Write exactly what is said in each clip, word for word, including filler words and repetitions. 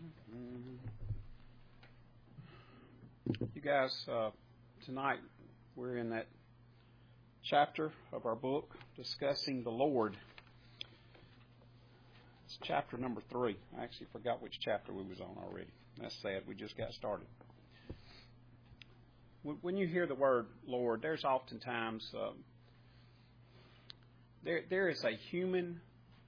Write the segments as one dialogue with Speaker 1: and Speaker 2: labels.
Speaker 1: You guys, uh, tonight we're in that chapter of our book discussing the Lord. It's chapter number three. I actually forgot which chapter we was on already. That's sad. We just got started. When you hear the word Lord, there's oftentimes um, there there is a human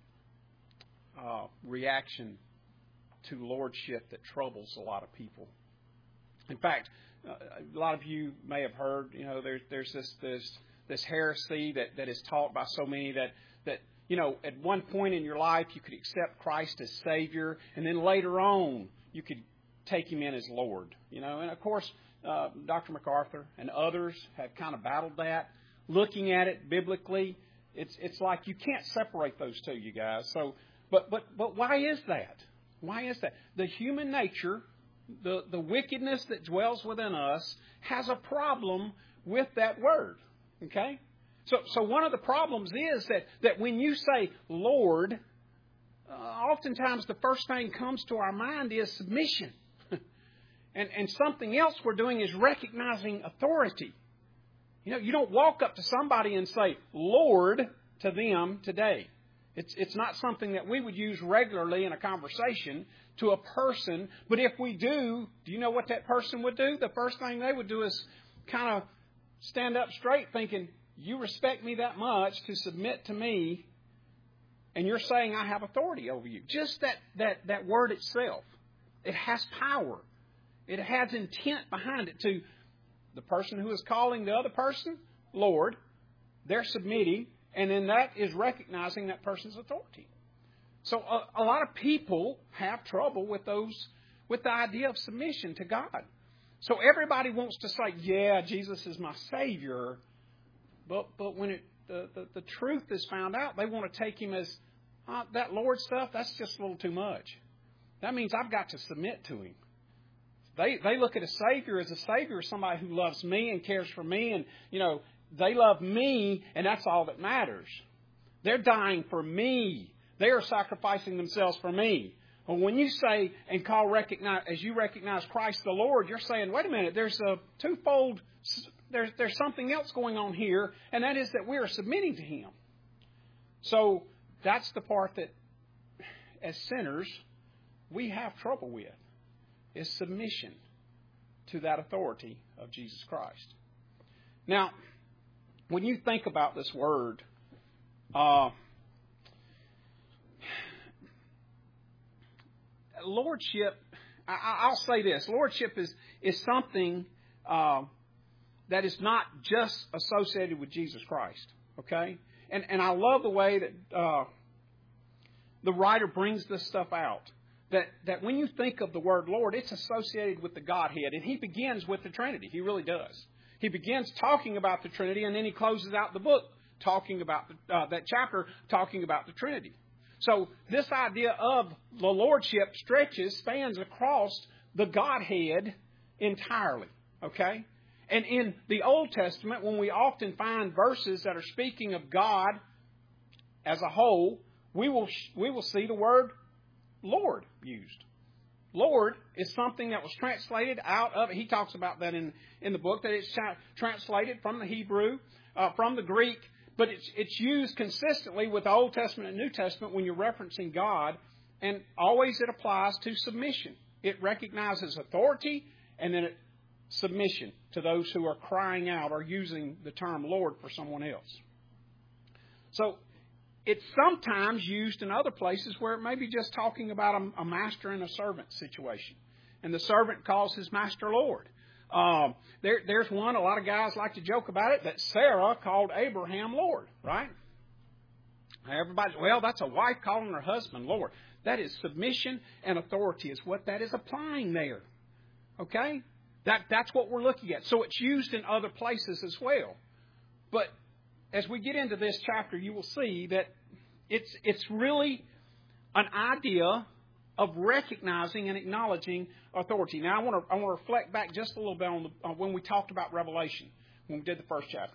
Speaker 1: uh, reaction to lordship that troubles a lot of people. In fact, uh, a lot of you may have heard, you know, there's there's this this this heresy that, that is taught by so many that that you know at one point in your life you could accept Christ as Savior, and then later on you could take Him in as Lord. You know, and of course uh, Doctor MacArthur and others have kind of battled that. Looking at it biblically, it's it's like you can't separate those two, you guys. So, but but but why is that? Why is that? The human nature, the, the wickedness that dwells within us, has a problem with that word. Okay? So so one of the problems is that, that when you say Lord, uh, oftentimes the first thing comes to our mind is submission. and and something else we're doing is recognizing authority. You know, you don't walk up to somebody and say, Lord, to them today. It's it's not something that we would use regularly in a conversation to a person. But if we do, do you know what that person would do? The first thing they would do is kind of stand up straight thinking, you respect me that much to submit to me, and you're saying I have authority over you. Just that, that, that word itself, it has power. It has intent behind it. To the person who is calling the other person Lord, they're submitting. And then that is recognizing that person's authority. So a, a lot of people have trouble with those, with the idea of submission to God. So everybody wants to say, yeah, Jesus is my Savior. But but when it, the, the, the truth is found out, they want to take Him as, uh, that Lord stuff, that's just a little too much. That means I've got to submit to Him. They they look at a Savior as a Savior, as somebody who loves me and cares for me, and, you know, they love me, and that's all that matters. They're dying for me. They are sacrificing themselves for me. Well, when you say and call recognize as you recognize Christ the Lord, you're saying, wait a minute, there's a twofold. There's there's something else going on here, and that is that we are submitting to Him. So that's the part that, as sinners, we have trouble with, is submission to that authority of Jesus Christ. Now, when you think about this word, uh, lordship, I, I'll say this, lordship is, is something uh, that is not just associated with Jesus Christ, okay? And, and I love the way that uh, the writer brings this stuff out, that, that when you think of the word Lord, it's associated with the Godhead, and He begins with the Trinity. He really does. He begins talking about the Trinity, and then he closes out the book talking about the, uh, that chapter talking about the Trinity. So this idea of the Lordship stretches, spans across the Godhead entirely. Okay? And in the Old Testament, when we often find verses that are speaking of God as a whole, we will we will see the word Lord used. Lord is something that was translated out of, he talks about that in, in the book, that it's tra- translated from the Hebrew, uh, from the Greek, but it's, it's used consistently with the Old Testament and New Testament when you're referencing God, and always it applies to submission. It recognizes authority, and then it, submission to those who are crying out or using the term Lord for someone else. So, it's sometimes used in other places where it may be just talking about a, a master and a servant situation. And the servant calls his master Lord. Um, there, there's one, a lot of guys like to joke about it, that Sarah called Abraham Lord, right? Everybody, well, that's a wife calling her husband Lord. That is submission and authority is what that is applying there. Okay? That, that's what we're looking at. So it's used in other places as well. But as we get into this chapter, you will see that it's it's really an idea of recognizing and acknowledging authority. Now, I want to I want to reflect back just a little bit on, the, on when we talked about Revelation, when we did the first chapter.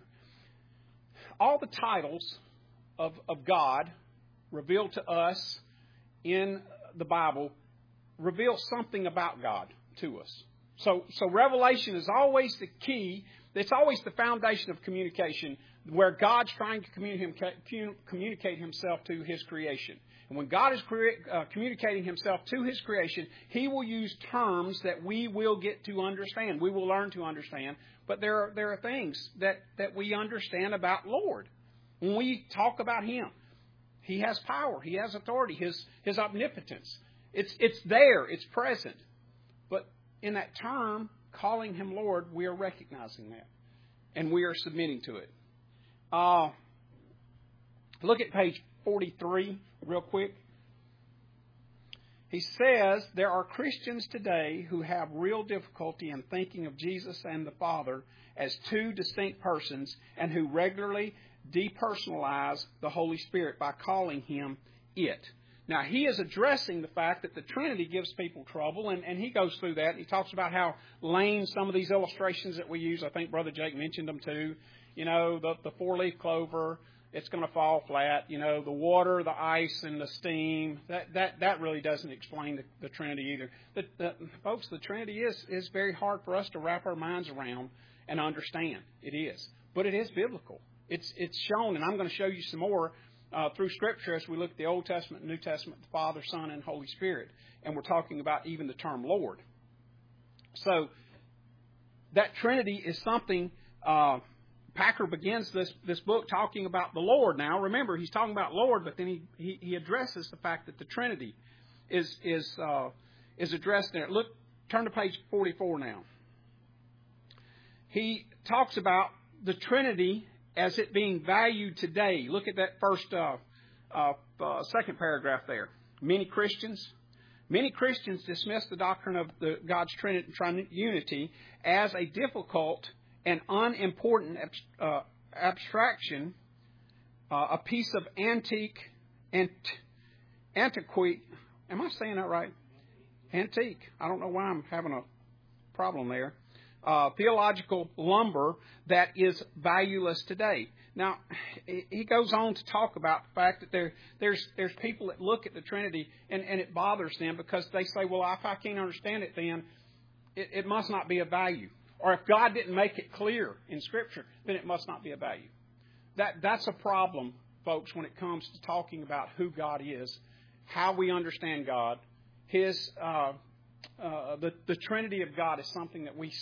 Speaker 1: All the titles of, of God revealed to us in the Bible reveals something about God to us. So, so revelation is always the key. It's always the foundation of communication, where God's trying to communicate, communicate Himself to His creation. And when God is crea- uh, communicating Himself to His creation, He will use terms that we will get to understand. We will learn to understand. But there are, there are things that, that we understand about Lord. When we talk about Him, He has power. He has authority. His, His omnipotence. It's, it's there. It's present. But in that term, calling Him Lord, we are recognizing that. And we are submitting to it. Uh, look at page forty-three real quick. He says there are Christians today who have real difficulty in thinking of Jesus and the Father as two distinct persons, and who regularly depersonalize the Holy Spirit by calling Him it. Now, he is addressing the fact that the Trinity gives people trouble, and, and he goes through that. He talks about how lame some of these illustrations that we use. I think Brother Jake mentioned them too. You know, the, the four-leaf clover, it's going to fall flat. You know, the water, the ice, and the steam, that that, that really doesn't explain the, the Trinity either. The, the, folks, the Trinity is, is very hard for us to wrap our minds around and understand. It is. But it is biblical. It's, it's shown, and I'm going to show you some more Uh, through Scripture as we look at the Old Testament and New Testament, the Father, Son, and Holy Spirit. And we're talking about even the term Lord. So that Trinity is something, uh, Packer begins this, this book talking about the Lord. Now, remember, he's talking about Lord, but then he, he, he addresses the fact that the Trinity is, is, uh, is addressed there. Look, turn to page forty-four now. He talks about the Trinity as it being valued today. Look at that first, uh, uh, uh, second paragraph there. Many Christians, many Christians dismiss the doctrine of the God's Trinity, Trinity as a difficult and unimportant uh, abstraction, uh, a piece of antique, ant, antiquity. Am I saying that right? Antique. I don't know why I'm having a problem there. Uh, theological lumber that is valueless today. Now, he goes on to talk about the fact that there, there's there's people that look at the Trinity and, and it bothers them because they say, well, if I can't understand it, then it, it must not be of value. Or if God didn't make it clear in Scripture, then it must not be of value. That that's a problem, folks, when it comes to talking about who God is, how we understand God. His uh, uh, the the Trinity of God is something that we.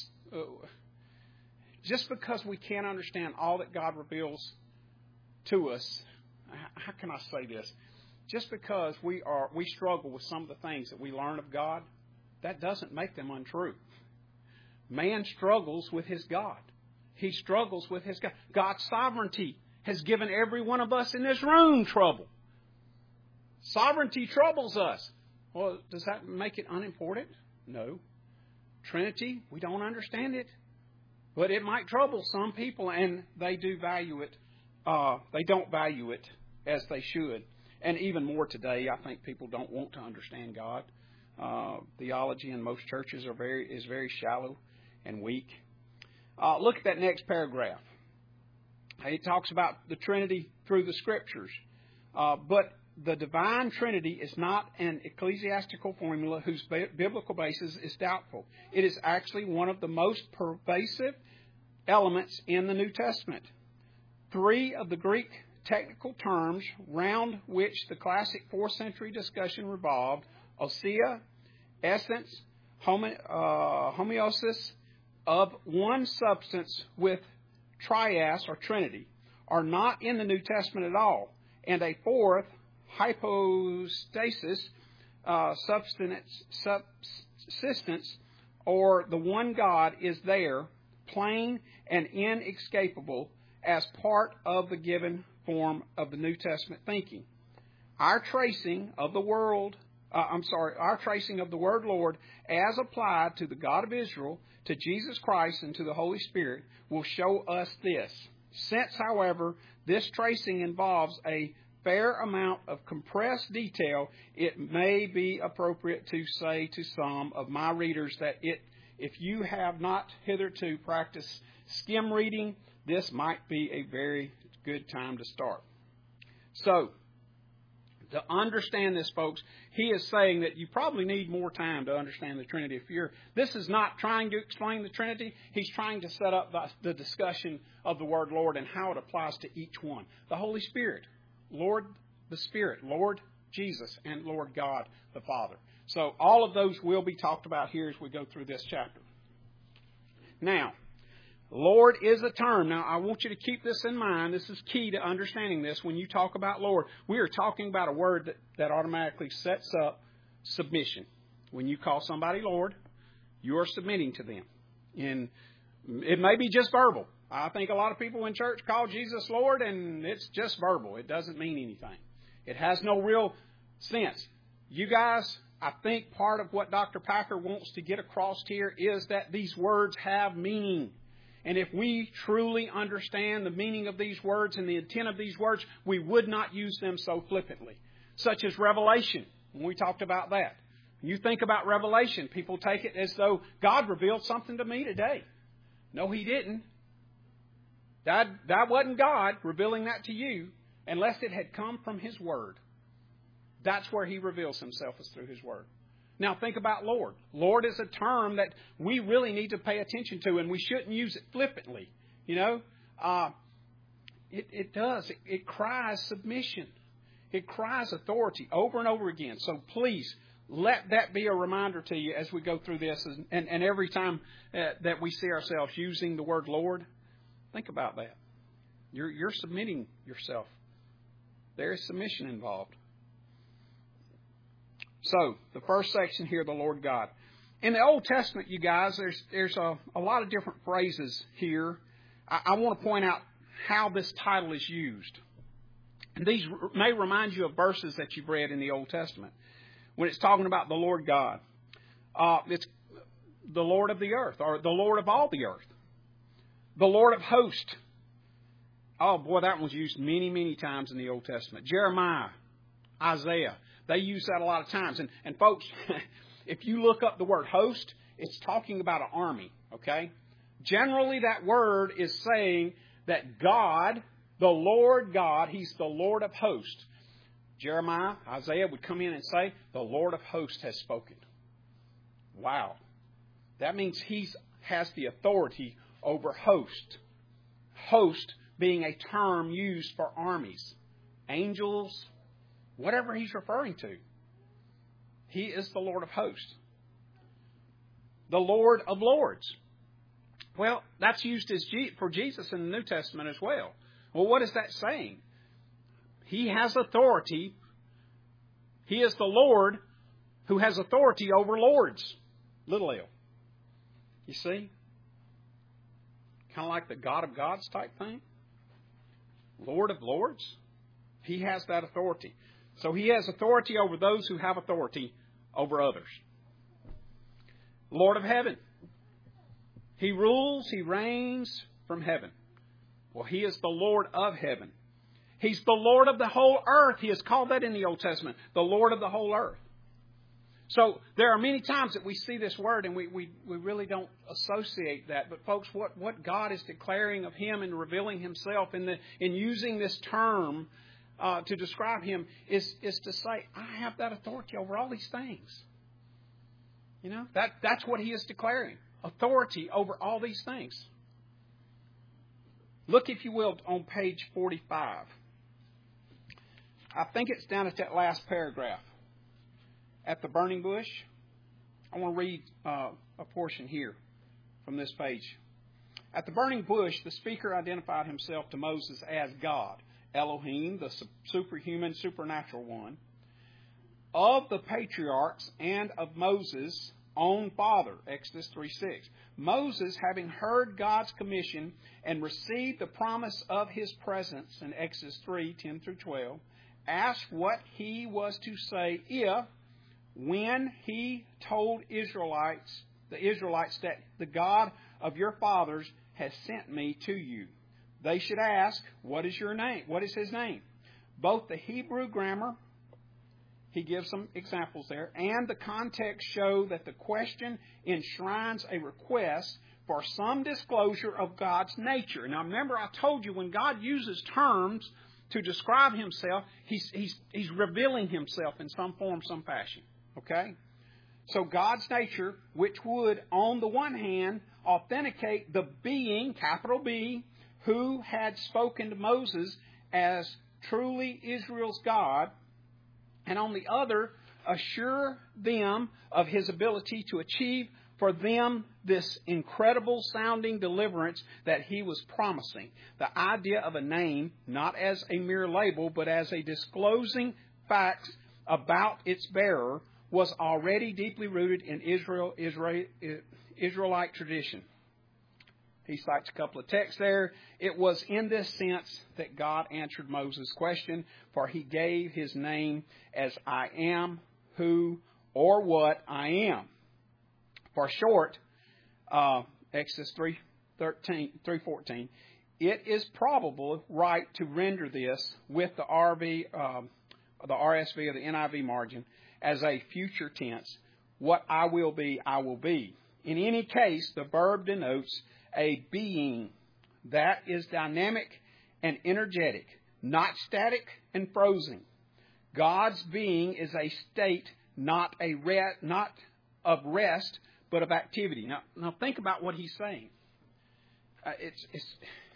Speaker 1: Just because we can't understand all that God reveals to us, how can I say this? Just because we are we struggle with some of the things that we learn of God, that doesn't make them untrue. Man struggles with his God. He struggles with his God. God's sovereignty has given every one of us in this room trouble. Sovereignty troubles us. Well, does that make it unimportant? No. Trinity, we don't understand it. But it might trouble some people, and they do value it. Uh, they don't value it as they should. And even more today, I think people don't want to understand God. Uh, theology in most churches are very is very shallow and weak. Uh, look at that next paragraph. He talks about the Trinity through the Scriptures. Uh, but the divine Trinity is not an ecclesiastical formula whose biblical basis is doubtful. It is actually one of the most pervasive elements in the New Testament. Three of the Greek technical terms round which the classic fourth century discussion revolved, ousia, essence, homo, uh, homeosis, of one substance with trias or Trinity, are not in the New Testament at all. And a fourth, hypostasis, uh, substance, subsistence, or the one God is there, plain and inescapable, as part of the given form of the New Testament thinking. Our tracing of the world, uh, I'm sorry, our tracing of the word Lord as applied to the God of Israel, to Jesus Christ, and to the Holy Spirit will show us this. Since, however, this tracing involves a fair amount of compressed detail, it may be appropriate to say to some of my readers that it, if you have not hitherto practiced skim reading, this might be a very good time to start. So, To understand this, folks, he is saying that you probably need more time to understand the Trinity. If you're, this is not trying to explain the Trinity. He's trying to set up the, the discussion of the word Lord and how it applies to each one. The Holy Spirit, Lord the Spirit, Lord Jesus, and Lord God the Father. So all of those will be talked about here as we go through this chapter. Now, Lord is a term. Now, I want you to keep this in mind. This is key to understanding this. When you talk about Lord, we are talking about a word that, that automatically sets up submission. When you call somebody Lord, you are submitting to them. And it may be just verbal. I think a lot of people in church call Jesus Lord, and it's just verbal. It doesn't mean anything. It has no real sense. You guys, I think part of what Doctor Packer wants to get across here is that these words have meaning. And if we truly understand the meaning of these words and the intent of these words, we would not use them so flippantly. Such as revelation, when we talked about that. When you think about revelation, people take it as though God revealed something to me today. No, He didn't. That, that wasn't God revealing that to you unless it had come from His Word. That's where He reveals Himself, is through His Word. Now think about Lord. Lord is a term that we really need to pay attention to, and we shouldn't use it flippantly. You know, uh, it, it does. It, it cries submission. It cries authority over and over again. So please let that be a reminder to you as we go through this, and, and, and every time uh, that we see ourselves using the word Lord, think about that. You're, you're submitting yourself. There is submission involved. So, the first section here, the Lord God. In the Old Testament, you guys, there's there's a, a lot of different phrases here. I, I want to point out how this title is used. And these may remind you of verses that you've read in the Old Testament. When it's talking about the Lord God. Uh, it's the Lord of the earth, or the Lord of all the earth. The Lord of hosts. Oh, boy, that one's used many, many times in the Old Testament. Jeremiah, Isaiah. They use that a lot of times. And, and folks, if you look up the word host, it's talking about an army, okay? Generally, that word is saying that God, the Lord God, He's the Lord of hosts. Jeremiah, Isaiah would come in and say, the Lord of hosts has spoken. Wow. That means He has the authority over host. Host being a term used for armies. Angels, whatever He's referring to. He is the Lord of hosts. The Lord of lords. Well, that's used as G- for Jesus in the New Testament as well. Well, what is that saying? He has authority. He is the Lord who has authority over lords. Little L. You see? Kind of like the God of gods type thing. Lord of lords. He has that authority. So He has authority over those who have authority over others. Lord of heaven. He rules, He reigns from heaven. Well, He is the Lord of heaven. He's the Lord of the whole earth. He is called that in the Old Testament. The Lord of the whole earth. So there are many times that we see this word and we, we, we really don't associate that. But folks, what, what God is declaring of Him and revealing Himself in, the, in using this term Uh, to describe Him is, is to say, I have that authority over all these things. You know, that that's what He is declaring. Authority over all these things. Look, if you will, on page forty-five. I think it's down at that last paragraph. At the burning bush. I want to read uh, a portion here from this page. At the burning bush, the speaker identified himself to Moses as God. Elohim, the superhuman, supernatural one, of the patriarchs and of Moses' own father, Exodus three six. Moses, having heard God's commission and received the promise of His presence in Exodus three ten through twelve, asked what he was to say if, when he told Israelites, the Israelites, that the God of your fathers has sent me to you. They should ask, what is your name? What is His name? Both the Hebrew grammar, he gives some examples there, and the context show that the question enshrines a request for some disclosure of God's nature. Now remember, I told you when God uses terms to describe himself, he's, he's, he's revealing himself in some form, some fashion. Okay? So God's nature, which would, on the one hand, authenticate the being, capital B, who had spoken to Moses as truly Israel's God, and on the other, assure them of his ability to achieve for them this incredible sounding deliverance that he was promising. The idea of a name, not as a mere label, but as a disclosing facts about its bearer, was already deeply rooted in Israel, Israel, Israelite tradition. He cites a couple of texts there. It was in this sense that God answered Moses' question, for he gave his name as I am, who, or what I am. For short, uh, Exodus three fourteen, it is probable right to render this with the R V, um, the R S V or the N I V margin as a future tense. What I will be, I will be. In any case, the verb denotes a being that is dynamic and energetic, not static and frozen. God's being is a state, not a re- not of rest, but of activity. Now, now think about what he's saying. Uh, it's, it's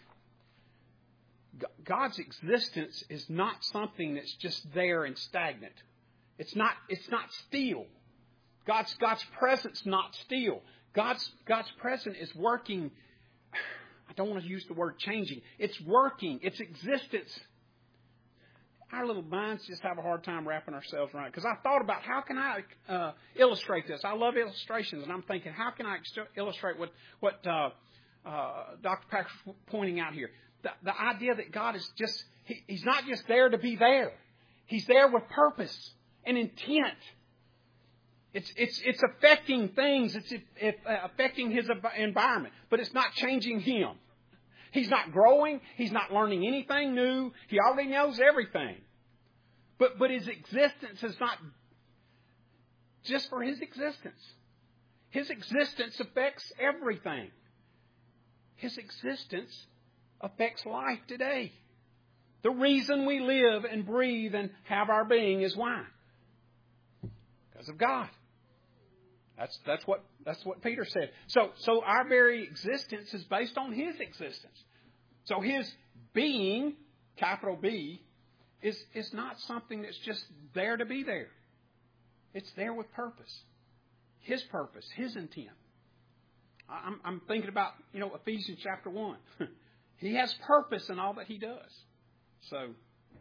Speaker 1: God's existence is not something that's just there and stagnant. It's not. It's not still. God's God's presence not still. God's God's presence is working. I don't want to use the word changing. It's working. Its existence. Our little minds just have a hard time wrapping ourselves around it. Because I thought about how can I uh, illustrate this. I love illustrations, and I'm thinking, how can I ex- illustrate what what uh, uh, Doctor Patrick's pointing out here? The, the idea that God is just, he, He's not just there to be there. He's there with purpose and intent. It's it's it's affecting things. It's it, it, uh, affecting His environment, but it's not changing Him. He's not growing. He's not learning anything new. He already knows everything. But but His existence is not just for His existence. His existence affects everything. His existence affects life today. The reason we live and breathe and have our being is why? Because of God. That's that's what that's what Peter said. So so our very existence is based on His existence. So His being, capital B, is is not something that's just there to be there. It's there with purpose. His purpose, His intent. I'm I'm thinking about, you know, Ephesians chapter one. He has purpose in all that He does. So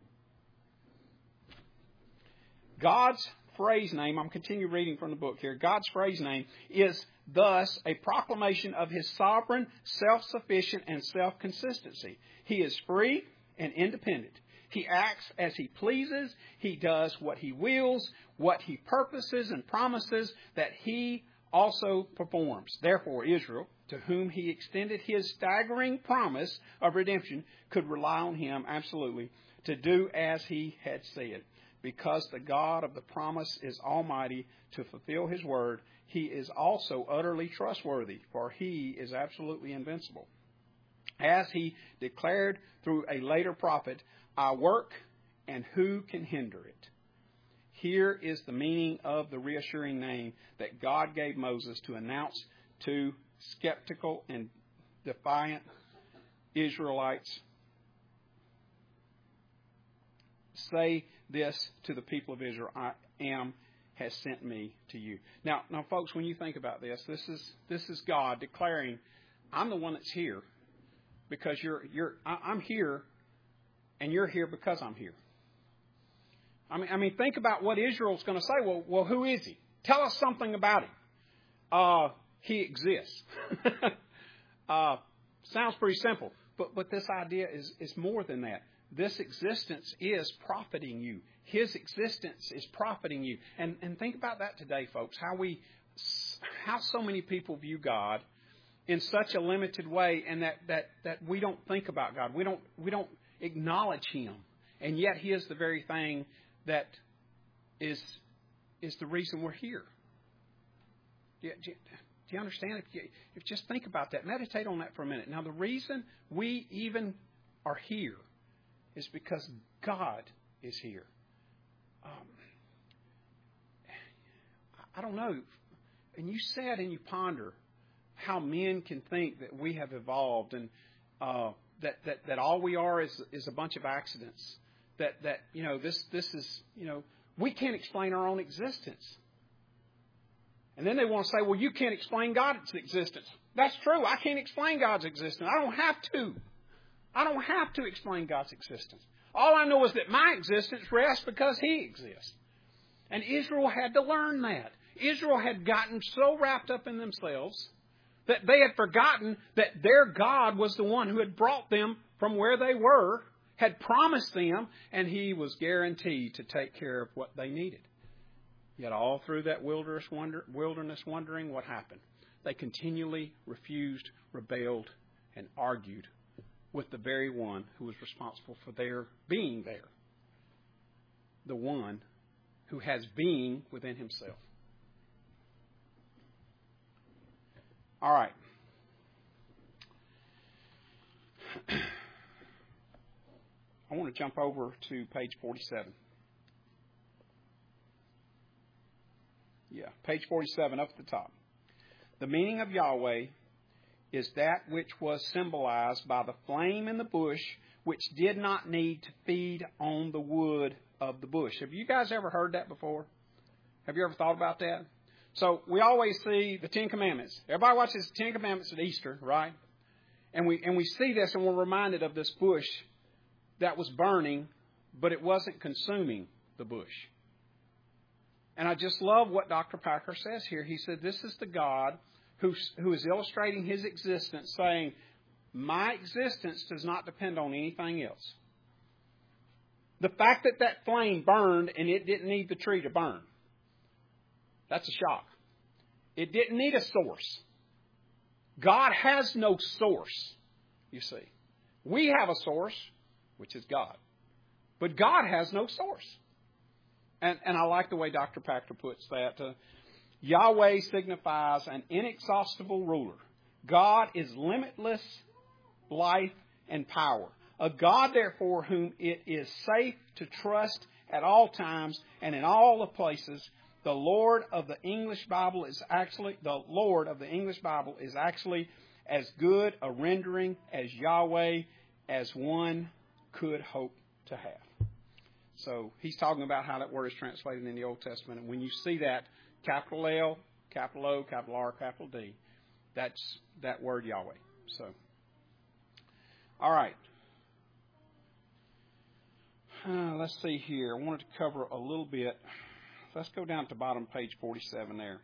Speaker 1: God's phrase name, I'm continuing reading from the book here. God's phrase name is thus a proclamation of His sovereign, self-sufficient, and self-consistency. He is free and independent. He acts as He pleases. He does what He wills, what He purposes and promises that He also performs. Therefore, Israel, to whom He extended His staggering promise of redemption, could rely on Him absolutely to do as He had said. Because the God of the promise is almighty to fulfill His word, He is also utterly trustworthy, for He is absolutely invincible. As He declared through a later prophet, I work, and who can hinder it? Here is the meaning of the reassuring name that God gave Moses to announce to skeptical and defiant Israelites. Say this to the people of Israel, I am has sent me to you. Now, now, folks, when you think about this, this is this is God declaring, I'm the one that's here because you're you're I'm here, and you're here because I'm here. I mean, I mean, think about what Israel's going to say. Well, well, who is He? Tell us something about Him. Uh, he exists. uh, sounds pretty simple, but but this idea is is more than that. This existence is profiting you. His existence is profiting you. And and think about that today, folks. How we, how so many people view God in such a limited way, and that, that, that we don't think about God. We don't we don't acknowledge Him, and yet He is the very thing that is is the reason we're here. Do you, do you, do you understand? If you, if just think about that, meditate on that for a minute. Now, the reason we even are here is because God is here. Um, I don't know. And you sit and you ponder how men can think that we have evolved and uh, that, that, that all we are is, is a bunch of accidents. That, that, you know, this, this is, you know, we can't explain our own existence. And then they want to say, well, you can't explain God's existence. That's true. I can't explain God's existence. I don't have to. I don't have to explain God's existence. All I know is that my existence rests because He exists. And Israel had to learn that. Israel had gotten so wrapped up in themselves that they had forgotten that their God was the one who had brought them from where they were, had promised them, and He was guaranteed to take care of what they needed. Yet all through that wilderness, wander, wilderness wandering, what happened? They continually refused, rebelled, and argued with the very one who was responsible for their being there. The one who has being within Himself. All right. I want to jump over to page forty-seven. Yeah, page forty-seven up at the top. The meaning of Yahweh is that which was symbolized by the flame in the bush, which did not need to feed on the wood of the bush. Have you guys ever heard that before? Have you ever thought about that? So we always see the Ten Commandments. Everybody watches the Ten Commandments at Easter, right? And we and we see this and we're reminded of this bush that was burning, but it wasn't consuming the bush. And I just love what Doctor Packer says here. He said, this is the God who, who is illustrating His existence, saying, my existence does not depend on anything else. The fact that that flame burned and it didn't need the tree to burn, that's a shock. It didn't need a source. God has no source, you see. We have a source, which is God. But God has no source. And, and I like the way Doctor Packer puts that. Uh, Yahweh signifies an inexhaustible ruler. God is limitless life and power. A God, therefore, whom it is safe to trust at all times and in all the places. The Lord of the English Bible is actually the Lord of the English Bible is actually as good a rendering as Yahweh as one could hope to have. So he's talking about how that word is translated in the Old Testament. And when you see that, capital L, capital O, capital R, capital D, that's that word Yahweh. So, all right. Uh, let's see here. I wanted to cover a little bit. Let's go down to bottom page forty-seven there.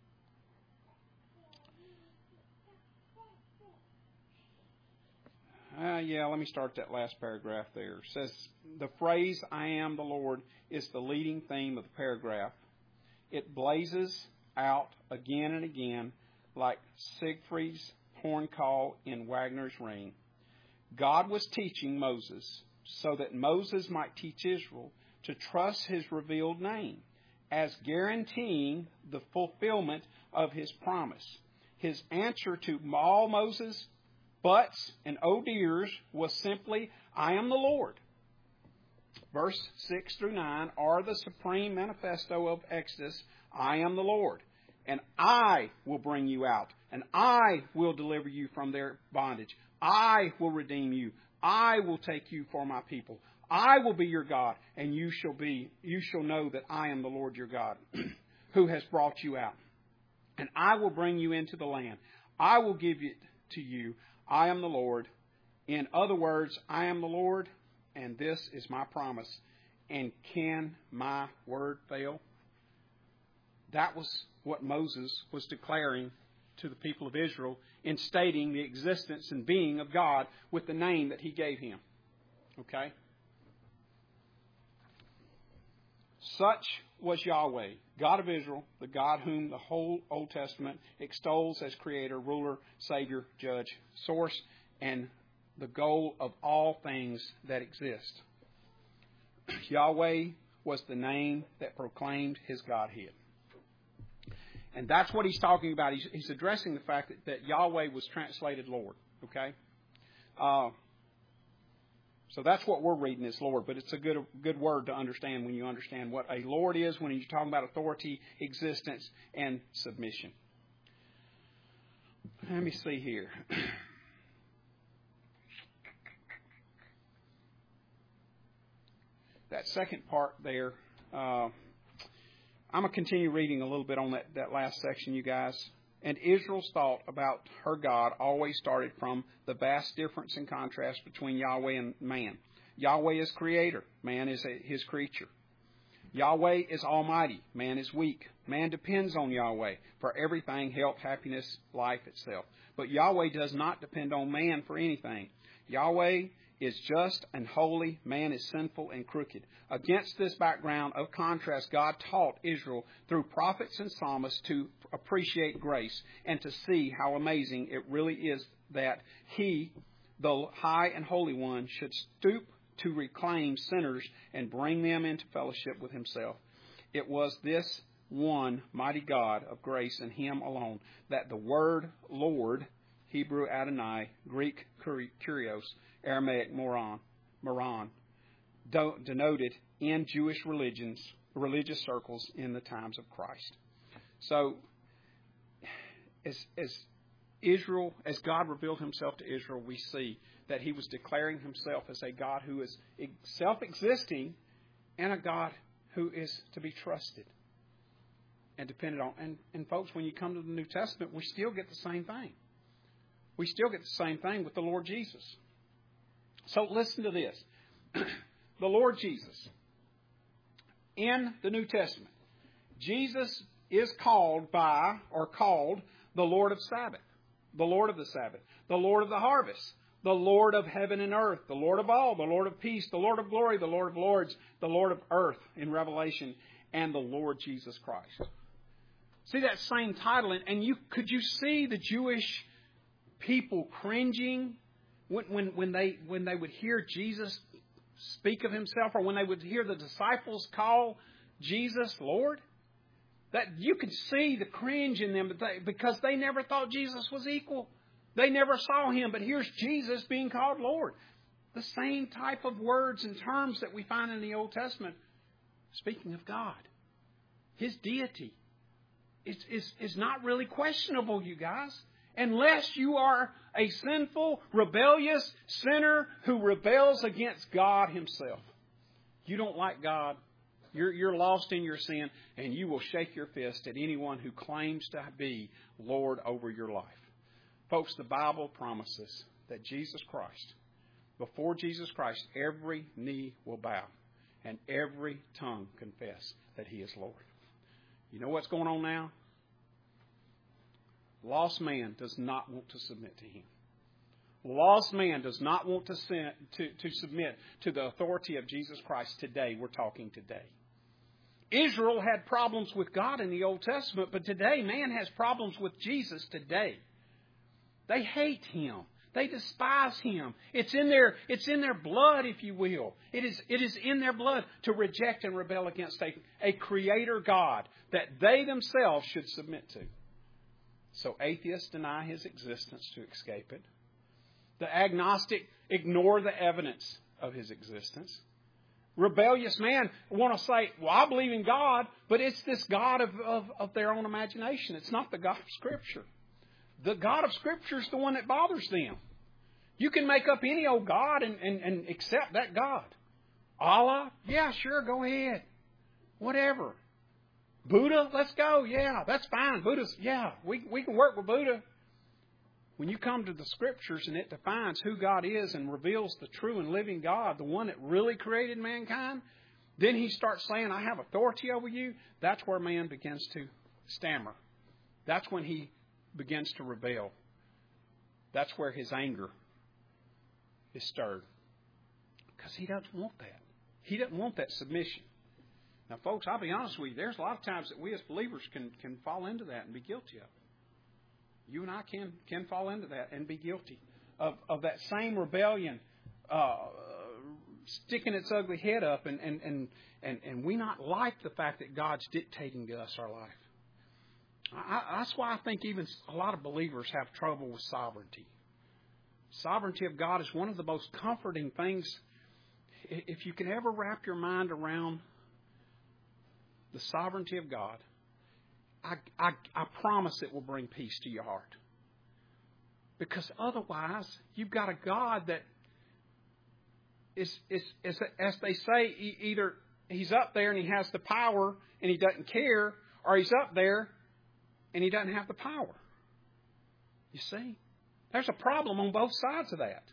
Speaker 1: Uh, yeah, let me start that last paragraph there. It says, the phrase, I am the Lord, is the leading theme of the paragraph. It blazes out again and again like Siegfried's horn call in Wagner's Ring. God was teaching Moses so that Moses might teach Israel to trust His revealed name as guaranteeing the fulfillment of His promise. His answer to all Moses' buts and oh dears was simply, I am the Lord. Verse six through nine are the supreme manifesto of Exodus. I am the Lord, and I will bring you out, and I will deliver you from their bondage. I will redeem you. I will take you for my people. I will be your God, and you shall be, you shall know that I am the Lord your God, who has brought you out. And I will bring you into the land. I will give it to you. I am the Lord. In other words, I am the Lord, and this is my promise. And can my word fail? That was what Moses was declaring to the people of Israel in stating the existence and being of God with the name that He gave him. Okay? Such was Yahweh, God of Israel, the God whom the whole Old Testament extols as Creator, Ruler, Savior, Judge, Source, and the goal of all things that exist. Yahweh was the name that proclaimed His Godhead. And that's what he's talking about. He's, he's addressing the fact that, that Yahweh was translated Lord. Okay? Uh, So that's what we're reading is Lord, but it's a good good word to understand when you understand what a Lord is, when you're talking about authority, existence, and submission. Let me see here. That second part there, uh, I'm going to continue reading a little bit on that, that last section, you guys. And Israel's thought about her God always started from the vast difference and contrast between Yahweh and man. Yahweh is creator. Man is a, his creature. Yahweh is almighty. Man is weak. Man depends on Yahweh for everything, health, happiness, life itself. But Yahweh does not depend on man for anything. Yahweh is just and holy. Man is sinful and crooked. Against this background of contrast, God taught Israel through prophets and psalmists to appreciate grace and to see how amazing it really is that He, the high and holy one, should stoop to reclaim sinners and bring them into fellowship with Himself. It was this one mighty God of grace and Him alone that the word Lord, Hebrew Adonai, Greek Kurios, Aramaic Moron, Moran, denoted in Jewish religions, religious circles in the times of Christ. So, as, as Israel, as God revealed Himself to Israel, we see that He was declaring Himself as a God who is self-existing and a God who is to be trusted and depended on. And, and folks, when you come to the New Testament, we still get the same thing. We still get the same thing with the Lord Jesus. So listen to this. The Lord Jesus, in the New Testament, Jesus is called by, or called, the Lord of Sabbath, the Lord of the Sabbath, the Lord of the harvest, the Lord of heaven and earth, the Lord of all, the Lord of peace, the Lord of glory, the Lord of lords, the Lord of earth in Revelation, and the Lord Jesus Christ. See that same title, and you could you see the Jewish people cringing when, when, when they when they would hear Jesus speak of Himself, or when they would hear the disciples call Jesus Lord? That you could see the cringe in them because they never thought Jesus was equal. They never saw Him, but here's Jesus being called Lord. The same type of words and terms that we find in the Old Testament, speaking of God. His deity is, is, is not really questionable, you guys. Unless you are a sinful, rebellious sinner who rebels against God Himself. You don't like God. You're, you're lost in your sin, and you will shake your fist at anyone who claims to be Lord over your life. Folks, the Bible promises that Jesus Christ, before Jesus Christ, every knee will bow and every tongue confess that He is Lord. You know what's going on now? Lost man does not want to submit to Him. Lost man does not want to, send, to, to submit to the authority of Jesus Christ today. We're talking today. Israel had problems with God in the Old Testament, but today man has problems with Jesus today. They hate Him. They despise Him. It's in their, it's in their blood, if you will. It is, it is in their blood to reject and rebel against a, a creator God that they themselves should submit to. So atheists deny His existence to escape it. The agnostic ignore the evidence of His existence. Rebellious man want to say, well, I believe in God, but it's this God of, of, of their own imagination. It's not the God of Scripture. The God of Scripture is the one that bothers them. You can make up any old God and, and, and accept that God. Allah? Yeah, sure, go ahead. Whatever. Buddha? Let's go. Yeah, that's fine. Buddha's, yeah, we, we can work with Buddha. When you come to the Scriptures and it defines who God is and reveals the true and living God, the one that really created mankind, then He starts saying, I have authority over you. That's where man begins to stammer. That's when he begins to rebel. That's where his anger is stirred. Because he doesn't want that. He doesn't want that submission. Now, folks, I'll be honest with you. There's a lot of times that we as believers can, can fall into that and be guilty of it. You and I can, can fall into that and be guilty of, of that same rebellion uh, sticking its ugly head up, and, and, and, and, and we not like the fact that God's dictating to us our life. I, that's why I think even a lot of believers have trouble with sovereignty. Sovereignty of God is one of the most comforting things if you can ever wrap your mind around the sovereignty of God, I, I, I promise it will bring peace to your heart. Because otherwise, you've got a God that is, is, is as they say, either He's up there and He has the power and He doesn't care, or He's up there and He doesn't have the power. You see? There's a problem on both sides of that.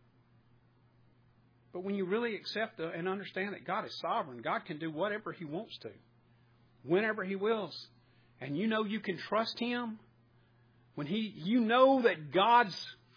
Speaker 1: But when you really accept and understand that God is sovereign, God can do whatever He wants to, whenever He wills, and you know you can trust Him, when He, you know that God's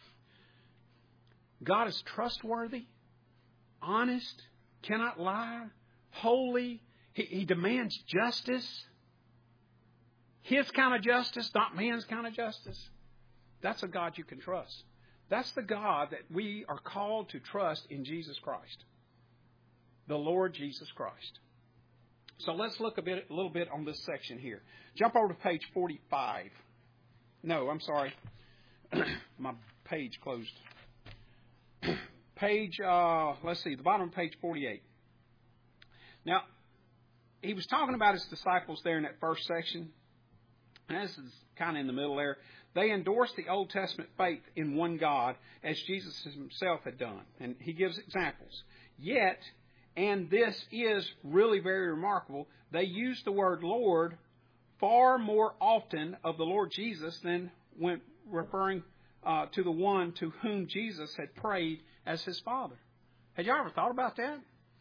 Speaker 1: God is trustworthy, honest, cannot lie, holy. He, he demands justice. His kind of justice, not man's kind of justice. That's a God you can trust. That's the God that we are called to trust in Jesus Christ, the Lord Jesus Christ. So let's look a bit, a little bit on this section here. Jump over to page forty-five. No, I'm sorry. My page closed. Page, uh, let's see, the bottom of page forty-eight. Now, he was talking about his disciples there in that first section. And this is kind of in the middle there. They endorsed the Old Testament faith in one God, as Jesus himself had done. And he gives examples. Yet, and this is really very remarkable, they used the word Lord far more often of the Lord Jesus than when referring uh, to the one to whom Jesus had prayed as his Father. Had you ever thought about that?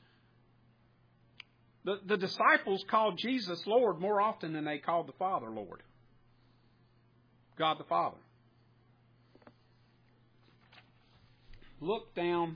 Speaker 1: The, the disciples called Jesus Lord more often than they called the Father Lord. God the Father. Look down.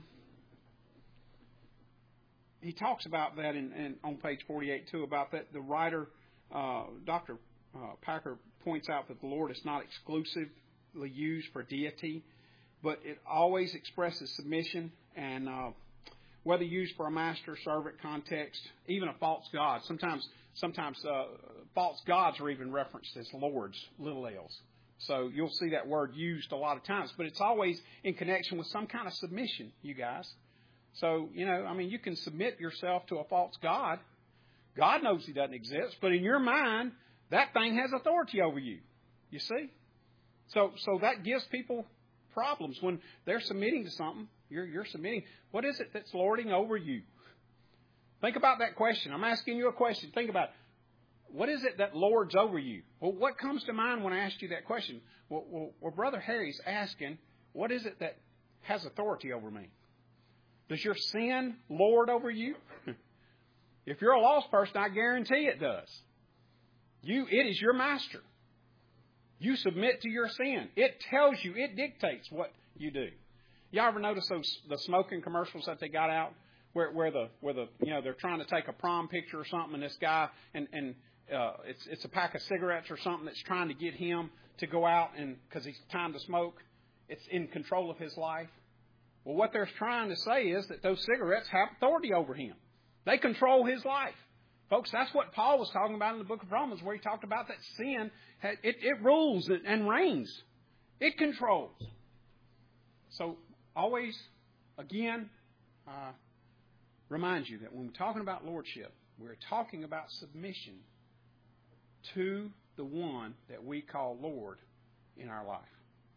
Speaker 1: He talks about that in, in on page forty-eight too, about that the writer, uh, Doctor Uh, Packer points out that the Lord is not exclusively used for deity, but it always expresses submission, and uh, whether used for a master-servant context, even a false god. Sometimes sometimes uh, false gods are even referenced as lords, little l's. So you'll see that word used a lot of times, but it's always in connection with some kind of submission, you guys. So, you know, I mean, you can submit yourself to a false god. God knows He doesn't exist, but in your mind, that thing has authority over you. You see? So so that gives people problems when they're submitting to something. You're you're submitting. What is it that's lording over you? Think about that question. I'm asking you a question. Think about it. What is it that lords over you? Well, what comes to mind when I ask you that question? Well, well, well, Brother Harry's asking, what is it that has authority over me? Does your sin lord over you? If you're a lost person, I guarantee it does. You, it is your master. You submit to your sin. It tells you, it dictates what you do. Y'all ever notice those the smoking commercials that they got out, where where the where the you know they're trying to take a prom picture or something, and this guy and and uh, it's it's a pack of cigarettes or something that's trying to get him to go out and because he's time to smoke. It's in control of his life. Well, what they're trying to say is that those cigarettes have authority over him. They control his life. Folks, that's what Paul was talking about in the book of Romans, where he talked about that sin, it, it rules and reigns. It controls. So always, again, uh, remind you that when we're talking about lordship, we're talking about submission to the one that we call Lord in our life.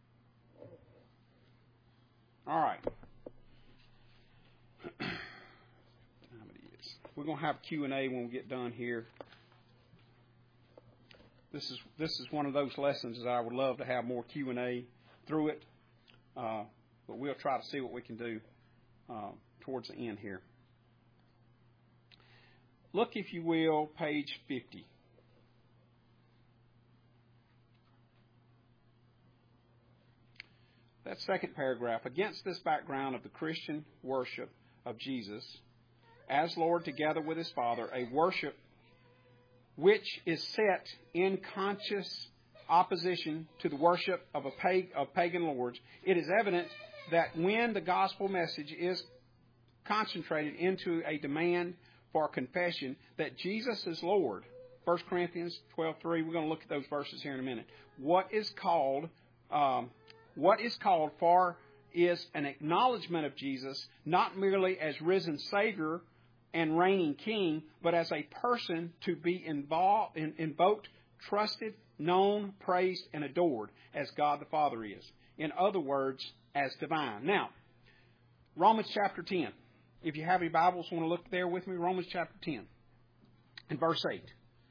Speaker 1: All right. We're going to have Q and A when we get done here. This is this is one of those lessons that I would love to have more Q and A through it, uh, but we'll try to see what we can do uh, towards the end here. Look, if you will, page fifty. That second paragraph. Against this background of the Christian worship of Jesus as Lord together with His Father, a worship which is set in conscious opposition to the worship of a pag- of pagan lords, it is evident that when the gospel message is concentrated into a demand for confession that Jesus is Lord, First Corinthians twelve three, we're going to look at those verses here in a minute. What is called, um, what is called for is an acknowledgement of Jesus, not merely as risen Savior and reigning King, but as a person to be involved, in, invoked, trusted, known, praised, and adored as God the Father is. In other words, as divine. Now, Romans chapter ten. If you have your Bibles, want to look there with me? Romans chapter ten and verse eight.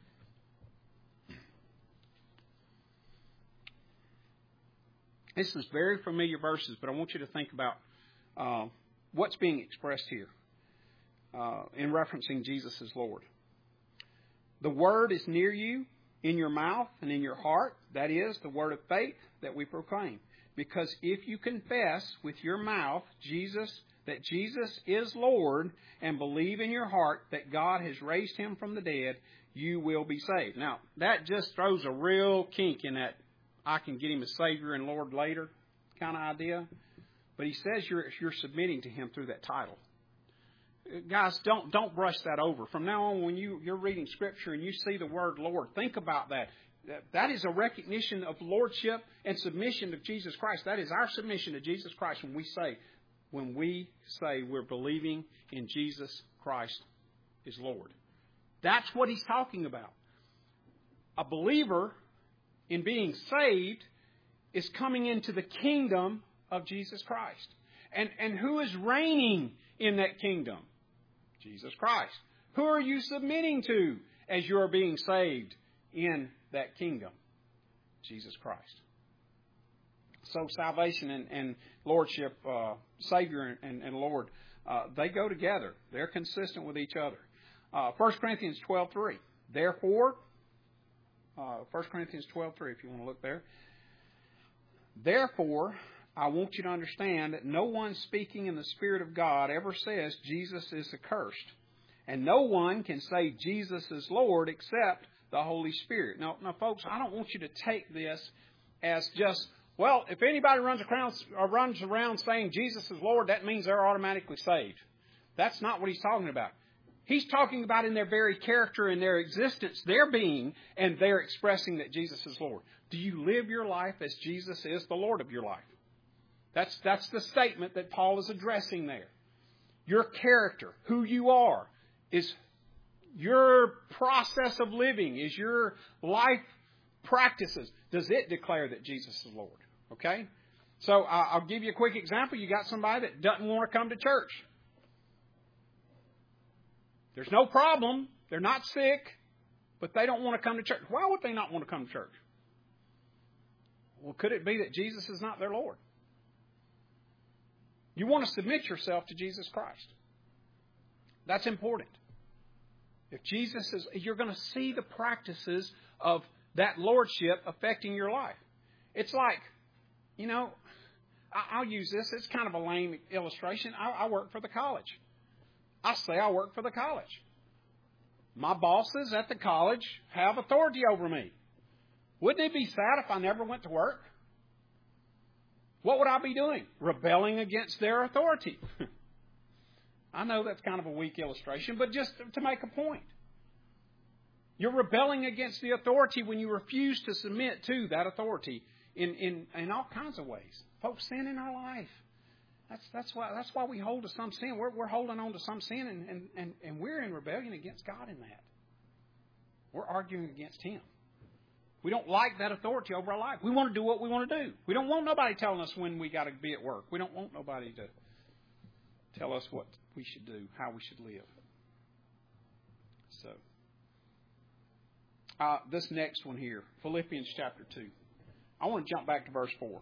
Speaker 1: This is very familiar verses, but I want you to think about uh, what's being expressed here uh, in referencing Jesus as Lord. The word is near you, in your mouth and in your heart. That is the word of faith that we proclaim. Because if you confess with your mouth Jesus that Jesus is Lord and believe in your heart that God has raised him from the dead, you will be saved. Now, that just throws a real kink in that I can get him as Savior and Lord later kind of idea. But he says you're, you're submitting to him through that title. Guys, don't don't brush that over. From now on, when you, you're reading Scripture and you see the word Lord, think about that. That is a recognition of lordship and submission to Jesus Christ. That is our submission to Jesus Christ when we say, when we say we're believing in Jesus Christ is Lord. That's what he's talking about. A believer in being saved is coming into the kingdom of Jesus Christ. And, and who is reigning in that kingdom? Jesus Christ. Who are you submitting to as you are being saved in that kingdom? Jesus Christ. So salvation and, and lordship, uh, Savior and, and Lord, uh, they go together. They're consistent with each other. Uh, First Corinthians twelve three. Therefore, uh, First Corinthians twelve three, if you want to look there. Therefore, I want you to understand that no one speaking in the Spirit of God ever says Jesus is accursed. And no one can say Jesus is Lord except the Holy Spirit. Now, now, folks, I don't want you to take this as just, well, if anybody runs around, or runs around saying Jesus is Lord, that means they're automatically saved. That's not what he's talking about. He's talking about in their very character, in their existence, their being, and they're expressing that Jesus is Lord. Do you live your life as Jesus is the Lord of your life? That's, that's the statement that Paul is addressing there. Your character, who you are, is your process of living, is your life practices. Does it declare that Jesus is Lord? Okay? So uh, I'll give you a quick example. You got somebody that doesn't want to come to church. There's no problem. They're not sick, but they don't want to come to church. Why would they not want to come to church? Well, could it be that Jesus is not their Lord? You want to submit yourself to Jesus Christ. That's important. If Jesus is, you're going to see the practices of that lordship affecting your life. It's like, you know, I'll use this. It's kind of a lame illustration. I, I work for the college. I say I work for the college. My bosses at the college have authority over me. Wouldn't it be sad if I never went to work? What would I be doing? Rebelling against their authority. I know that's kind of a weak illustration, but just to make a point. You're rebelling against the authority when you refuse to submit to that authority in, in, in all kinds of ways. Folks, sin in our life. That's that's why that's why we hold to some sin. We're we're holding on to some sin and, and, and, and we're in rebellion against God in that. We're arguing against Him. We don't like that authority over our life. We want to do what we want to do. We don't want nobody telling us when we got to be at work. We don't want nobody to tell us what we should do, how we should live. So, uh, this next one here, Philippians chapter two. I want to jump back to verse four.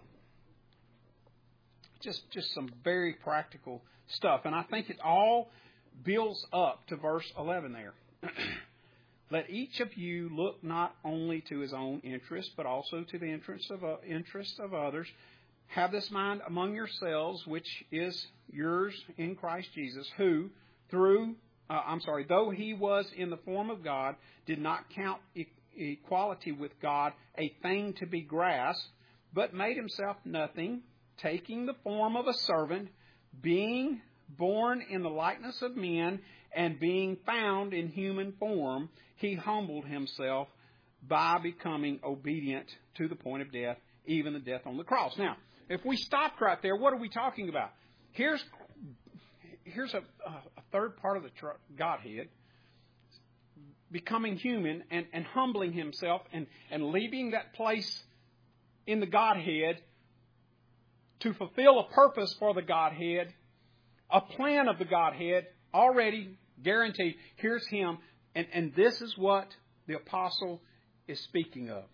Speaker 1: Just, just some very practical stuff. And I think it all builds up to verse eleven there. Let each of you look not only to his own interest, but also to the interests of, uh, interests of others. Have this mind among yourselves, which is yours in Christ Jesus, who, through, uh, I'm sorry, though he was in the form of God, did not count e- equality with God a thing to be grasped, but made himself nothing, taking the form of a servant, being born in the likeness of men, and being found in human form, he humbled himself by becoming obedient to the point of death, even the death on the cross. Now, if we stopped right there, what are we talking about? Here's here's a, a third part of the Godhead becoming human and, and humbling himself and, and leaving that place in the Godhead to fulfill a purpose for the Godhead, a plan of the Godhead already guaranteed. Here's him. And, and this is what the apostle is speaking of.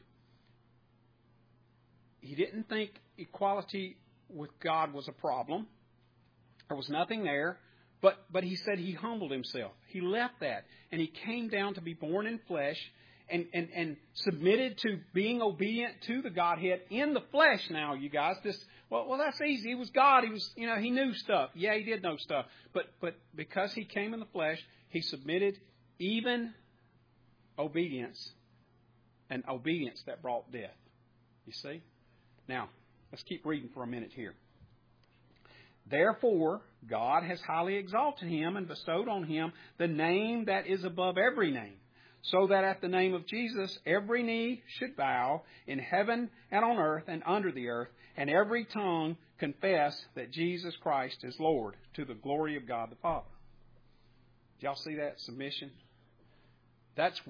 Speaker 1: He didn't think equality with God was a problem. There was nothing there. But, but he said he humbled himself. He left that. And he came down to be born in flesh and, and, and submitted to being obedient to the Godhead in the flesh now, you guys. This, well, well, that's easy. He was God. He was, you know, he knew stuff. Yeah, he did know stuff. But, but because he came in the flesh, he submitted even obedience, and obedience that brought death. You see? Now, let's keep reading for a minute here. Therefore, God has highly exalted him and bestowed on him the name that is above every name, so that at the name of Jesus every knee should bow in heaven and on earth and under the earth, and every tongue confess that Jesus Christ is Lord, to the glory of God the Father. Did y'all see that submission? That's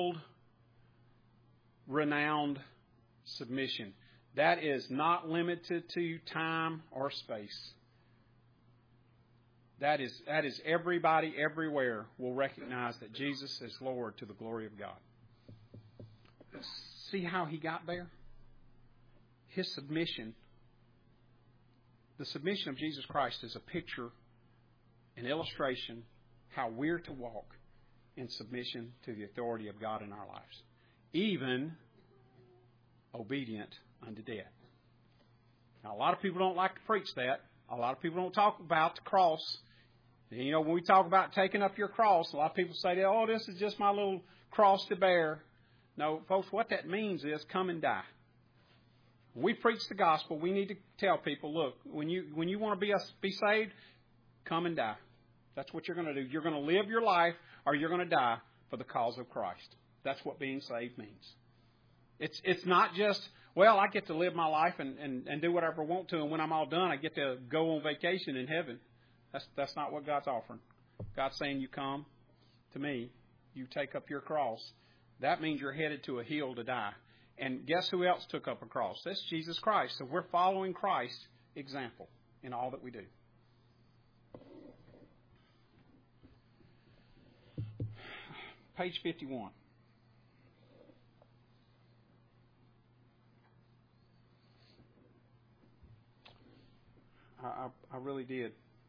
Speaker 1: world-renowned submission. That is not limited to time or space. That is, that is everybody everywhere will recognize that Jesus is Lord, to the glory of God. See how he got there? His submission, the submission of Jesus Christ is a picture, an illustration, how we're to walk in submission to the authority of God in our lives. Even obedient unto death. Now, a lot of people don't like to preach that. A lot of people don't talk about the cross. You know, when we talk about taking up your cross, a lot of people say, oh, this is just my little cross to bear. No, folks, what that means is come and die. When we preach the gospel, we need to tell people, look, when you when you want to be, a, be saved, come and die. That's what you're going to do. You're going to live your life or you're going to die for the cause of Christ. That's what being saved means. It's it's not just, well, I get to live my life and, and, and do whatever I want to, and when I'm all done, I get to go on vacation in heaven. That's that's not what God's offering. God's saying, you come to me, you take up your cross. That means you're headed to a hill to die. And guess who else took up a cross? That's Jesus Christ. So we're following Christ's example in all that we do. Page fifty-one. I, I, I really did.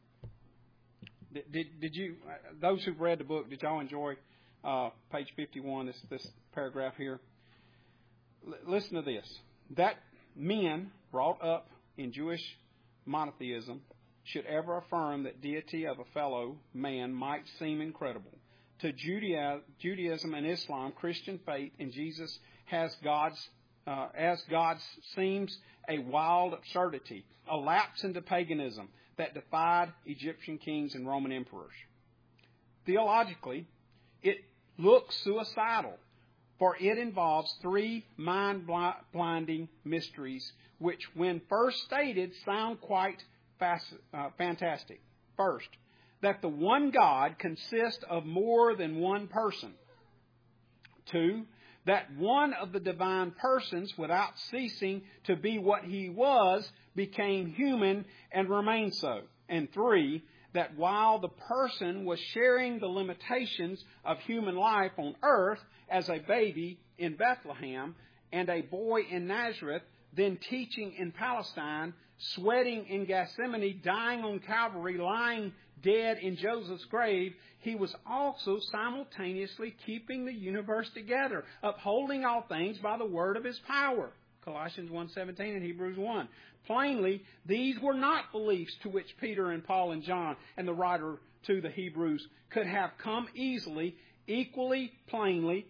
Speaker 1: Did, did. Did you, those who've read the book, did y'all enjoy uh, page fifty-one, this, this paragraph here? L- listen to this. That men brought up in Jewish monotheism should ever affirm that deity of a fellow man might seem incredible. To Judea, Judaism and Islam, Christian faith in Jesus has God's, uh, as God seems a wild absurdity, a lapse into paganism that defied Egyptian kings and Roman emperors. Theologically, it looks suicidal, for it involves three mind-blinding mysteries which, when first stated, sound quite fast, uh, fantastic. First, that the one God consists of more than one person. Two, that one of the divine persons, without ceasing to be what he was, became human and remained so. And three, that while the person was sharing the limitations of human life on earth as a baby in Bethlehem and a boy in Nazareth, then teaching in Palestine, sweating in Gethsemane, dying on Calvary, lying dead in Joseph's grave, he was also simultaneously keeping the universe together, upholding all things by the word of his power. Colossians one seventeen and Hebrews one. Plainly, these were not beliefs to which Peter and Paul and John and the writer to the Hebrews could have come easily, equally plainly.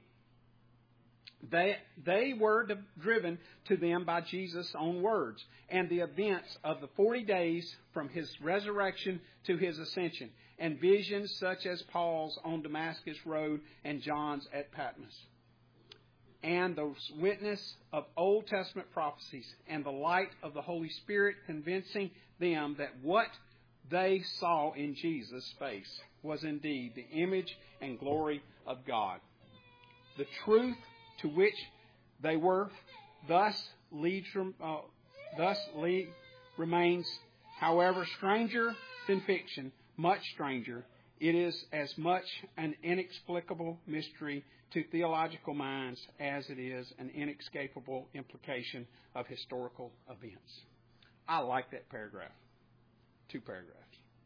Speaker 1: They, they were driven to them by Jesus' own words and the events of the forty days from his resurrection to his ascension, and visions such as Paul's on Damascus Road and John's at Patmos. and the witness of Old Testament prophecies and the light of the Holy Spirit convincing them that what they saw in Jesus' face was indeed the image and glory of God. The truth to which they were thus leads, uh, thus lead, remains, however, stranger than fiction, much stranger. It is as much an inexplicable mystery to theological minds as it is an inescapable implication of historical events. I like that paragraph. Two paragraphs.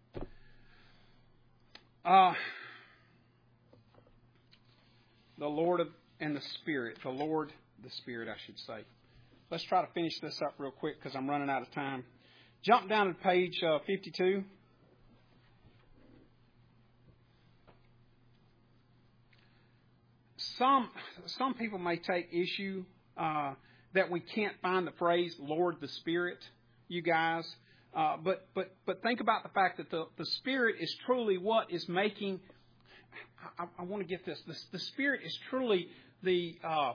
Speaker 1: Uh, the Lord of, and the Spirit. The Lord, the Spirit, I should say. Let's try to finish this up real quick because I'm running out of time. Jump down to page uh, fifty-two. Some some people may take issue uh, that we can't find the phrase "Lord the Spirit," you guys. Uh, but but but think about the fact that the, the Spirit is truly what is making. I, I want to get this. The, the Spirit is truly the. Uh,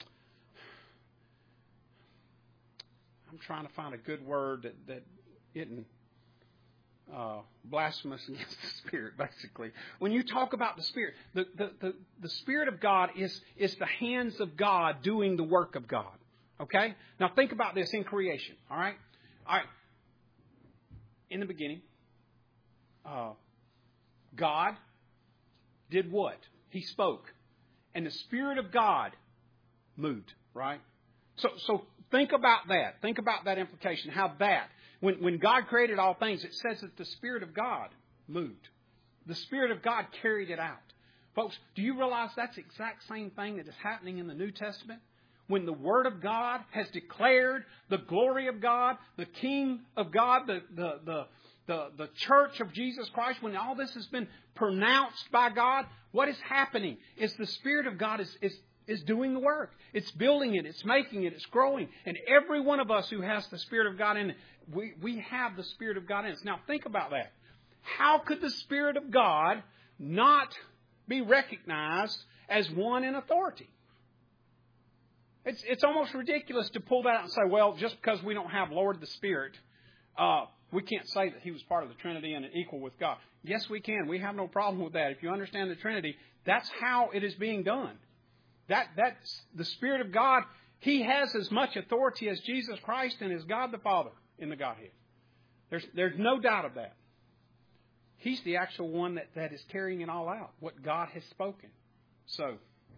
Speaker 1: I'm trying to find a good word that that isn't uh, blasphemous against the Spirit. Basically, when you talk about the Spirit, the, the the the Spirit of God is is the hands of God doing the work of God. Okay. Now think about this in creation. All right. All right. In the beginning, uh, God did what? He spoke, and the Spirit of God moved. Right. So so. Think about that. Think about that implication. How that, when, when God created all things, it says that the Spirit of God moved. The Spirit of God carried it out. Folks, do you realize that's the exact same thing that is happening in the New Testament? When the Word of God has declared the glory of God, the King of God, the, the, the, the, the church of Jesus Christ, when all this has been pronounced by God, what is happening is the Spirit of God is, is is doing the work. It's building it. It's making it. It's growing. And every one of us who has the Spirit of God in it, we, we have the Spirit of God in us. Now think about that. How could the Spirit of God not be recognized as one in authority? It's, it's almost ridiculous to pull that out and say, well, just because we don't have Lord the Spirit, uh, we can't say that He was part of the Trinity and equal with God. Yes, we can. We have no problem with that. If you understand the Trinity, that's how it is being done. That that's the Spirit of God. He has as much authority as Jesus Christ and as God the Father in the Godhead. There's there's no doubt of that. He's the actual one that, that is carrying it all out, what God has spoken. So,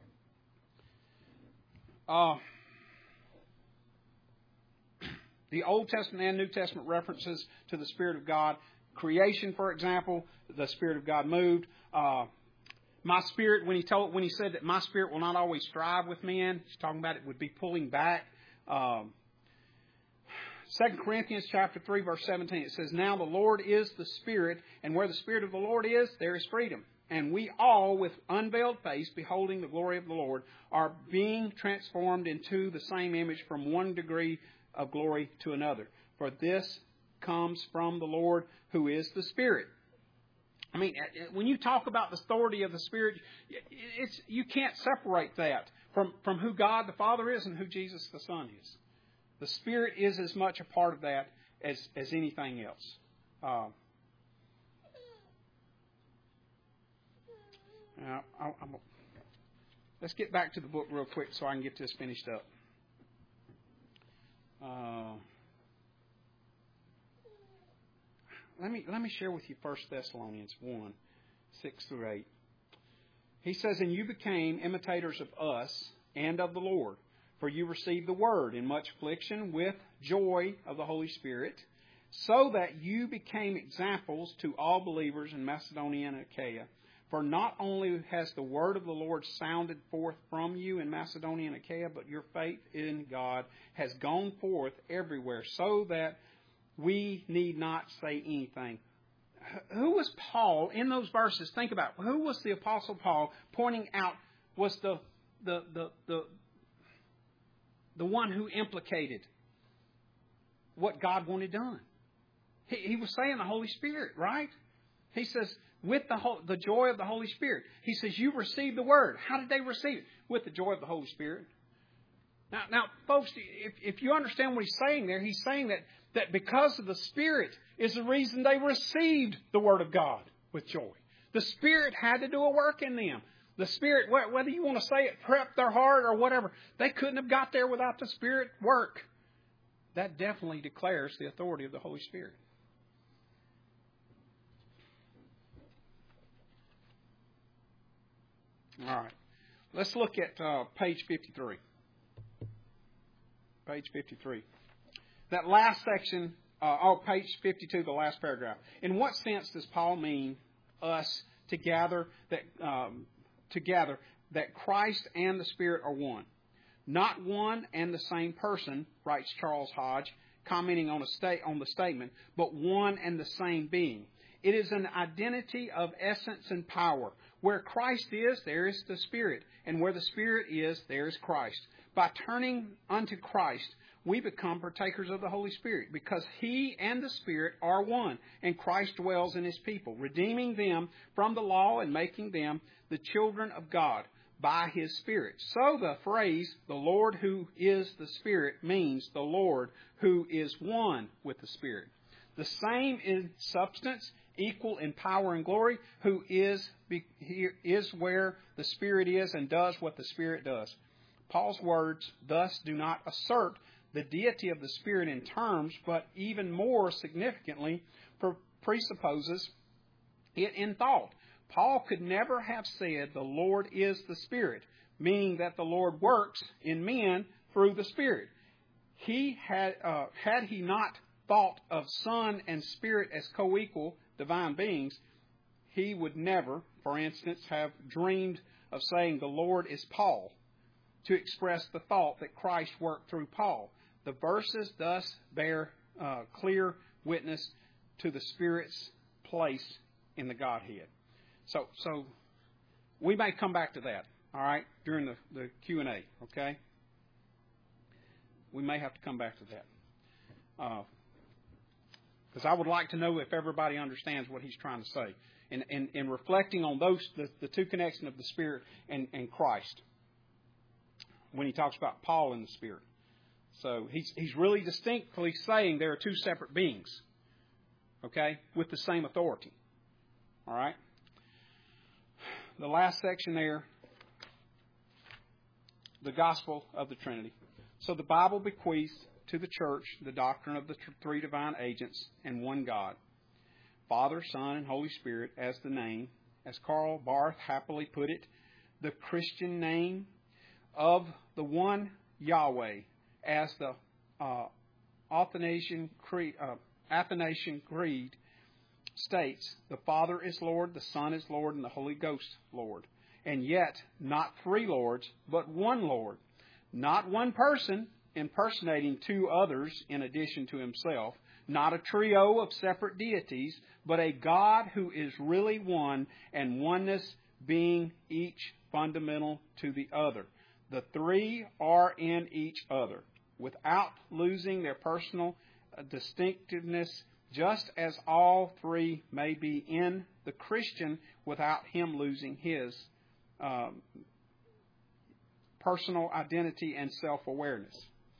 Speaker 1: uh, the Old Testament and New Testament references to the Spirit of God. Creation, for example, the Spirit of God moved. Uh, My spirit, when he told, when he said that my spirit will not always strive with men, he's talking about it would be pulling back. Um, Second Corinthians chapter three, verse seventeen, it says, "Now the Lord is the Spirit, and where the Spirit of the Lord is, there is freedom. And we all, with unveiled face, beholding the glory of the Lord, are being transformed into the same image from one degree of glory to another. For this comes from the Lord, who is the Spirit." I mean, when you talk about the authority of the Spirit, it's you can't separate that from, from who God the Father is and who Jesus the Son is. The Spirit is as much a part of that as, as anything else. Uh, now, I, I'm, let's get back to the book real quick so I can get this finished up. Uh, Let me let me share with you First Thessalonians one, six through eight. He says, "And you became imitators of us and of the Lord, for you received the word in much affliction with joy of the Holy Spirit, so that you became examples to all believers in Macedonia and Achaia. For not only has the word of the Lord sounded forth from you in Macedonia and Achaia, but your faith in God has gone forth everywhere, so that we need not say anything." Who was Paul in those verses? Think about it. Who was the Apostle Paul pointing out was the the the the, the one who implicated what God wanted done? He, he was saying the Holy Spirit, right? He says, with the whole, the joy of the Holy Spirit. He says, you received the word. How did they receive it? With the joy of the Holy Spirit. Now, now, folks, if, if you understand what he's saying there, he's saying that, that because of the Spirit is the reason they received the Word of God with joy. The Spirit had to do a work in them. The Spirit, whether you want to say it, prepped their heart or whatever, they couldn't have got there without the Spirit work. That definitely declares the authority of the Holy Spirit. All right. Let's look at uh, page fifty-three. Page fifty-three. That last section, uh, oh, page fifty-two, the last paragraph. In what sense does Paul mean us to gather that um, to gather that Christ and the Spirit are one? Not one and the same person, writes Charles Hodge, commenting on a state on the statement, but one and the same being. It is an identity of essence and power. Where Christ is, there is the Spirit, and where the Spirit is, there is Christ. By turning unto Christ, we become partakers of the Holy Spirit, because He and the Spirit are one, and Christ dwells in His people, redeeming them from the law and making them the children of God by His Spirit. So the phrase, the Lord who is the Spirit, means the Lord who is one with the Spirit. The same in substance, equal in power and glory, who is, is where the Spirit is and does what the Spirit does. Paul's words thus do not assert the deity of the Spirit in terms, but even more significantly, presupposes it in thought. Paul could never have said the Lord is the Spirit, meaning that the Lord works in men through the Spirit. He had, uh, had he not thought of Son and Spirit as co-equal divine beings, he would never, for instance, have dreamed of saying the Lord is Paul to express the thought that Christ worked through Paul. The verses thus bear uh, clear witness to the Spirit's place in the Godhead. So, so we may come back to that, all right, during the, the Q and A, okay? We may have to come back to that. Uh, Because I would like to know if everybody understands what he's trying to say. And, and, and reflecting on those, the, the two connections of the Spirit and, and Christ. When he talks about Paul and the Spirit. So he's, he's really distinctly saying there are two separate beings. Okay? With the same authority. All right? The last section there. The gospel of the Trinity. So the Bible bequeaths to the church the doctrine of the three divine agents and one God, Father, Son, and Holy Spirit as the name, as Karl Barth happily put it, the Christian name of the one Yahweh, as the uh, Athanasian Creed, uh, Athanasian Creed states, the Father is Lord, the Son is Lord, and the Holy Ghost Lord. And yet, not three Lords, but one Lord. Not one person impersonating two others in addition to himself, not a trio of separate deities, but a God who is really one, and oneness being each fundamental to the other. The three are in each other, without losing their personal distinctiveness, just as all three may be in the Christian without him losing his um, personal identity and self-awareness.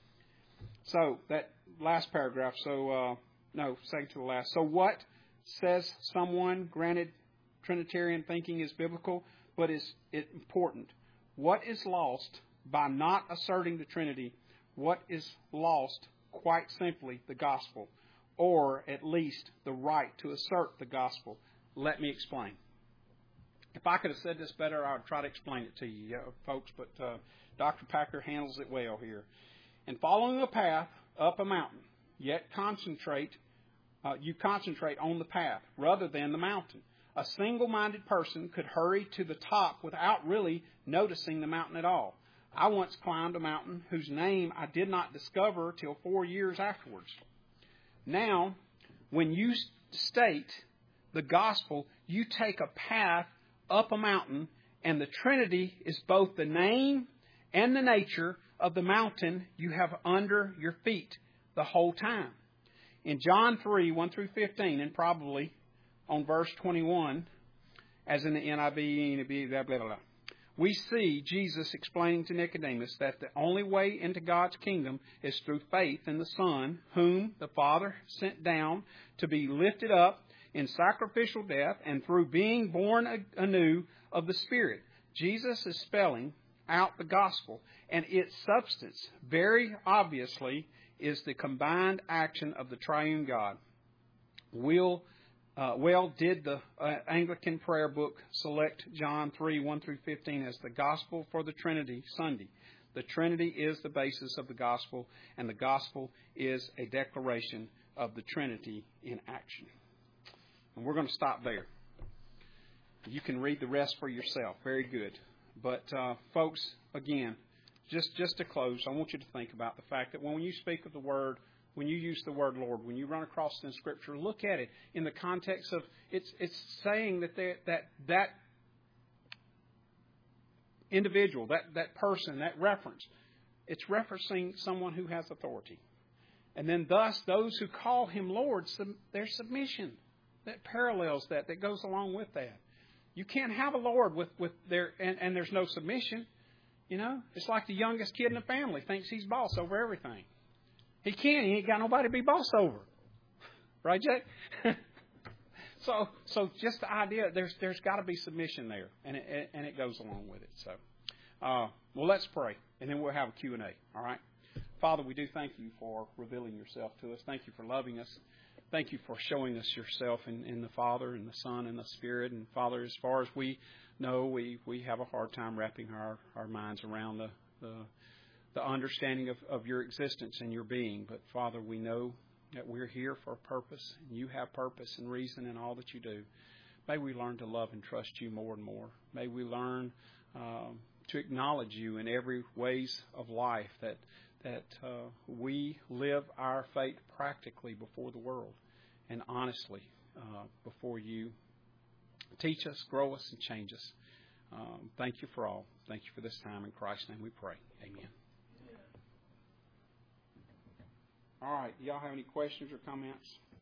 Speaker 1: So, that last paragraph, so, uh, no, second to the last. So what says someone, granted Trinitarian thinking is biblical, but is it important? What is lost by not asserting the Trinity? What is lost? Quite simply, the gospel, or at least the right to assert the gospel. Let me explain. If I could have said this better, I would try to explain it to you, folks, but uh, Doctor Packer handles it well here. And following a path up a mountain, yet concentrate, uh, you concentrate on the path rather than the mountain. A single-minded person could hurry to the top without really noticing the mountain at all. I once climbed a mountain whose name I did not discover till four years afterwards. Now, when you state the gospel, you take a path up a mountain, and the Trinity is both the name and the nature of the mountain you have under your feet the whole time. In John three, one through fifteen, and probably on verse twenty-one, as in the N I V, blah, blah, blah, blah, we see Jesus explaining to Nicodemus that the only way into God's kingdom is through faith in the Son, whom the Father sent down to be lifted up in sacrificial death, and through being born anew of the Spirit. Jesus is spelling out the gospel, and its substance, very obviously, is the combined action of the triune God. Will Uh, well, did the uh, Anglican prayer book select John three, one through fifteen as the gospel for the Trinity Sunday? The Trinity is the basis of the gospel, and the gospel is a declaration of the Trinity in action. And we're going to stop there. You can read the rest for yourself. Very good. But, uh, folks, again, just, just to close, I want you to think about the fact that when you speak of the word, when you use the word Lord, when you run across it in Scripture, look at it in the context of it's it's saying that they, that that individual, that, that person, that reference, it's referencing someone who has authority. And then thus those who call him Lord, there's submission that parallels that, that goes along with that. You can't have a Lord with, with their and, and there's no submission. You know, it's like the youngest kid in the family thinks he's boss over everything. He can't. He ain't got nobody to be boss over. Right, Jake? so so just the idea, there's there's got to be submission there, and it, and it goes along with it. So, uh, well, let's pray, and then we'll have a Q and A, all right? Father, we do thank you for revealing yourself to us. Thank you for loving us. Thank you for showing us yourself in, in the Father and the Son and the Spirit. And, Father, as far as we know, we, we have a hard time wrapping our, our minds around the, the the understanding of, of your existence and your being. But, Father, we know that we're here for a purpose, and you have purpose and reason in all that you do. May we learn to love and trust you more and more. May we learn um, to acknowledge you in every ways of life, that that uh, we live our faith practically before the world and honestly uh, before you. Teach us, grow us, and change us. Um, thank you for all. Thank you for this time. In Christ's name we pray. Amen. All right. Do y'all have any questions or comments?